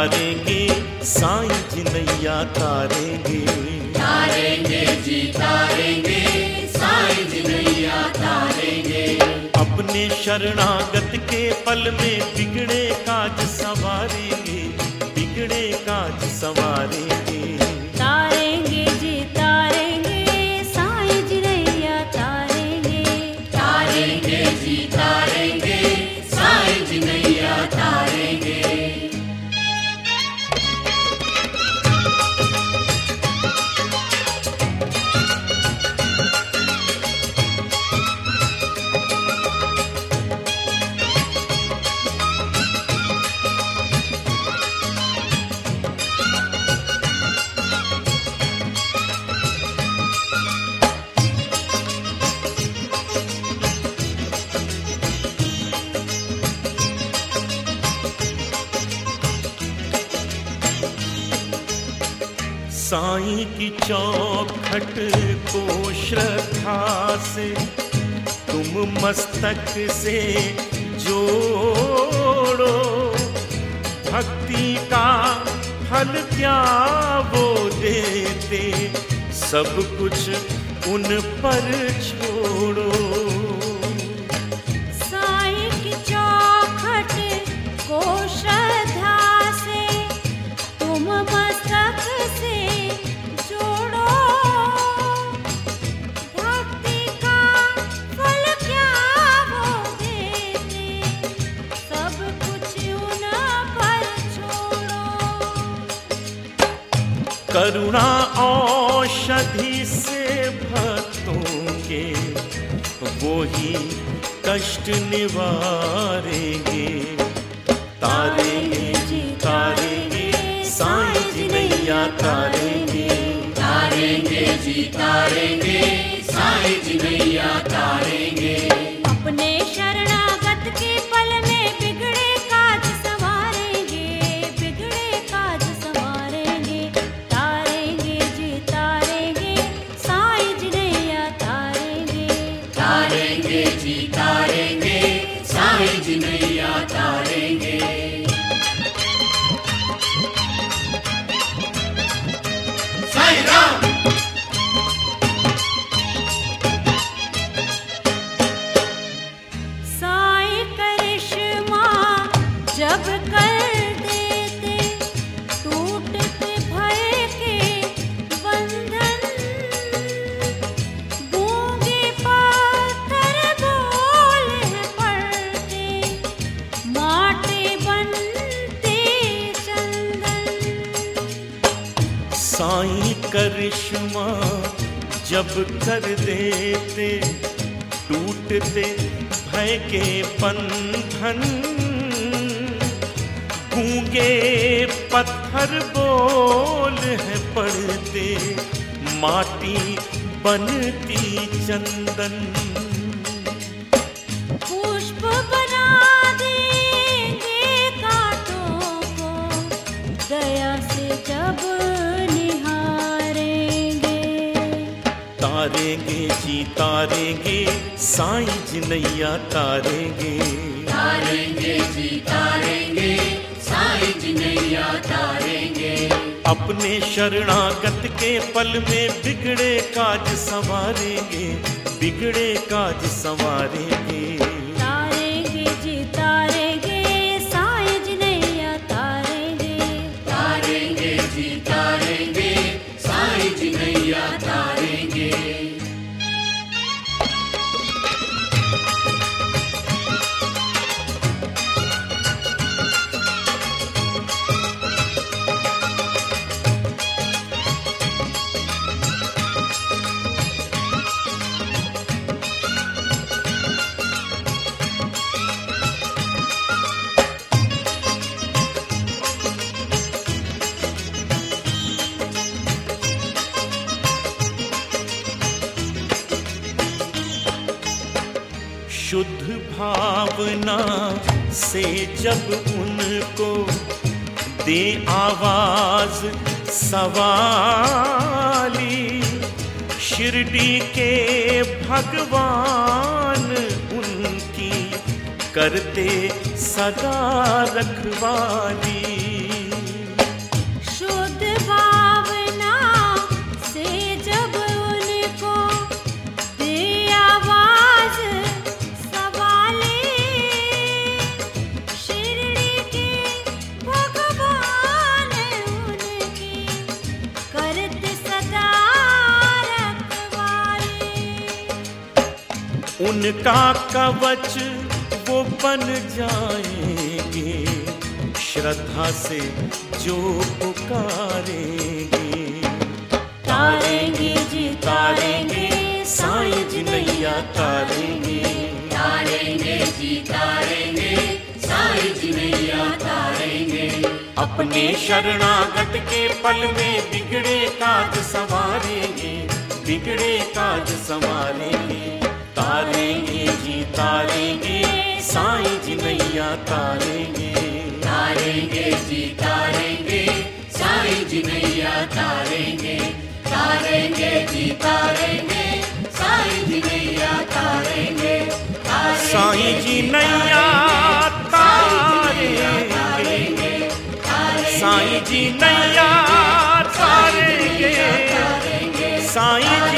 तारेंगे साईं जी नैया तारेंगे। तारेंगे जी तारेंगे साईं जी नैया तारेंगे। अपने शरणागत के पल में बिगड़े काज संवारेंगे, बिगड़े काज संवारेंगे। तारेंगे जी तारेंगे साईं जी नैया तारेंगे। तारेंगे जी तारेंगे साईं जी नैया तारेंगे। साईं की चौखट को श्रद्धा से तुम मस्तक से जोड़ो, भक्ति का फल क्या वो देते, सब कुछ उन पर छोड़ो। साईं की चौखट को श्रद्धा से तुम मस्तक से जोड़ो, भक्ति का फल क्या वो देते, सब कुछ उन पर छोड़ो। करुणा औषधि से भक्तों के वो ही कष्ट निवारेंगे। तारेंगे जी तारेंगे साईं जी नैया तारेंगे। तारेंगे जी तारेंगे साईं जी नैया तारेंगे। अपने शरणागत के पल में बिगड़े काज संवारेंगे, बिगड़े काज संवारेंगे। तारेंगे जी तारेंगे साईं जी नैया तारेंगे। तारेंगे जी तारेंगे साईं जी नैया तारेंगे। साईं राम। साईं करिश्मा जब कर देते, टूटते भय के बंधन, गूंगे पत्थर बोल हैं पड़ते, माटे बनते चंदन। साईं करिश्मा जब कर देते, टूटते भय के बंधन, गूंगे पत्थर बोल है पड़ते, माटी बनती चंदन। पुष्प बना देंगे कांटों को, दया से जब निहारेंगे। तारेंगे जी तारेंगे साईं जी नैया तारेंगे। तारेंगे जी तारेंगे साईं जी नैया तारेंगे। अपने शरणागत के पल में बिगड़े काज संवारेंगे, बिगड़े काज संवारेंगे। तारेंगे जी तारेंगे साईं जी नैया तारेंगे। तारेंगे जी तारेंगे साईं जी नैया तारेंगे। शुद्ध भावना से जब उनको दे आवाज सवाली, शिरडी के भगवान उनकी करते सदा रखवाली। उनका कवच वो बन जाएंगे, श्रद्धा से जो पुकारेंगे। तारेंगे जी तारेंगे, साईं जी नैया तारेंगे। तारेंगे जी तारेंगे, साईं जी नैया तारेंगे। अपने शरणागत के पल में बिगड़े काज संवारेंगे, बिगड़े काज संवारेंगे। तारेंगे जी तारेंगे, साईं जी नैया तारेंगे। तारेंगे जी तारेंगे, साईं जी नैया तारेंगे। तारेंगे जी तारेंगे, साईं जी नैया तारेंगे। साईं जी नैया तारेंगे, साईं जी नैया तारेंगे, साईं